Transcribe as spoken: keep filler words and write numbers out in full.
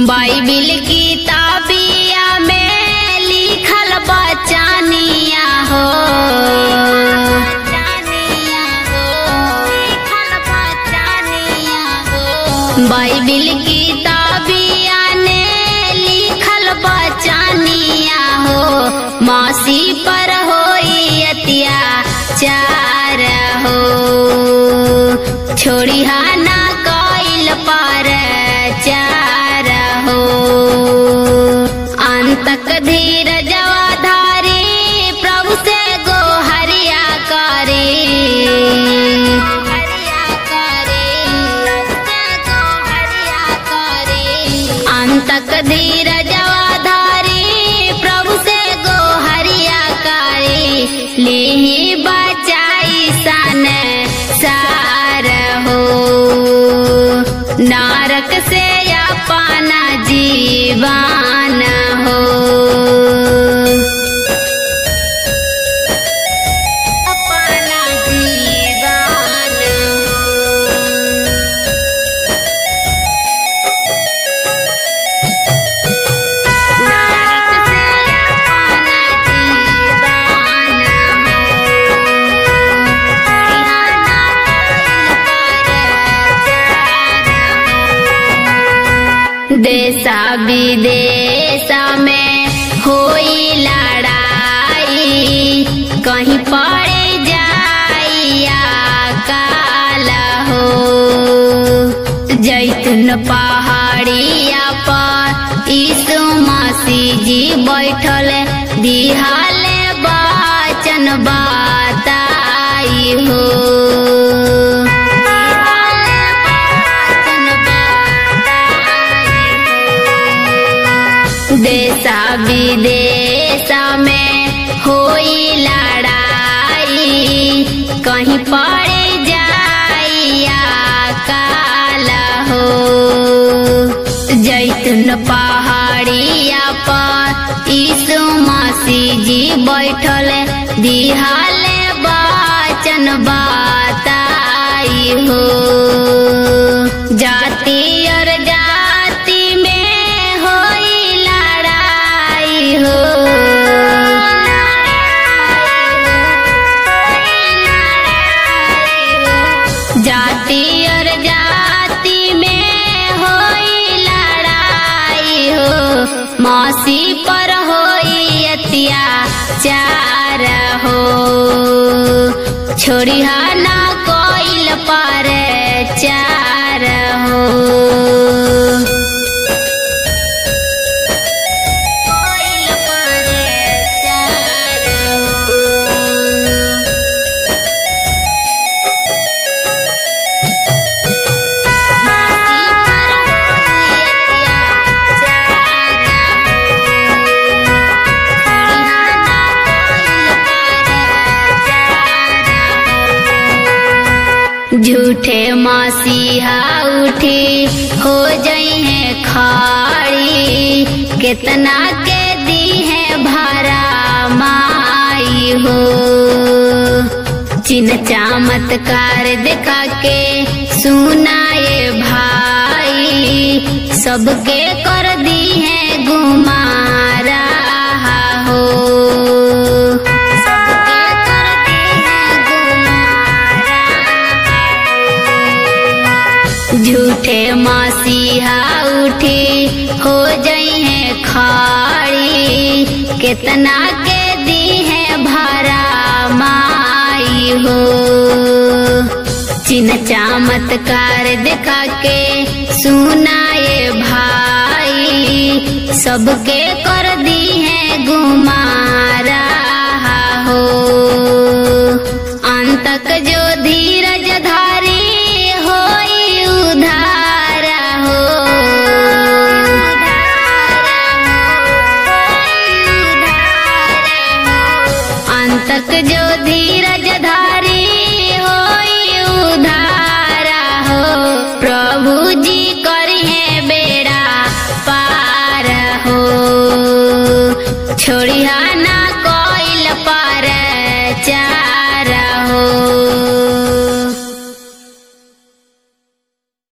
Bible की ताबिया में लिखल बचानिया हो, बाइबिल की ताबिया ने लिखल बचानिया हो, मौसी पर होई अत्याचार हो, छोड़ी ना कइल पर चार हो, अंतक धीरज धारी प्रभु से गोहरिया करे, अंतक धीरज धारी प्रभु से गोहरिया करे, ले बचाई सन सार हो, नरक से अपना जीवन हो, अपना जीवन देशा विदेशा में होई लड़ाई, कहीं पड़े जाइया काल हो, जैतून पहाड़िया पर यीशु मसीह जी बैठल, दिहाले वचन बताई हो, देशा विदेशा में होई लड़ाई, कहीं पड़े जाइया काल हो, जैतून पहाड़िया पर यीशु मसीह जी बैठल, दिहाले वचन बताई हो, जाति और जाति में होई लड़ाई हो, जाति और जाति में होई लड़ाई हो, मौसी पर होई अत्याचार हो, छोड़ी ना कोइल पर चार हो, कोइल पर चार हो, झूठे मसीहा उठी हो जाई है खाड़ी, कितना के दी है भरा माई हो, चिन्ह चमत्कार दिखा के सुनाए भाई, सबके कर दी है गुमारा हो, झूठे मसीहा उठी हो जाई है खाड़ी, कितना के दी है भरा माई हो, चिन्ह चमत्कार दिखा के सुनाए भाई, सबके कर दी है गुमारा हो, अंतक जो धीरज धारी होई उधार हो, अंतक जो धीरज धारी होई उधार हो, प्रभु जी करी है बेड़ा पार हो, छोड़ी ना कोइल पर चार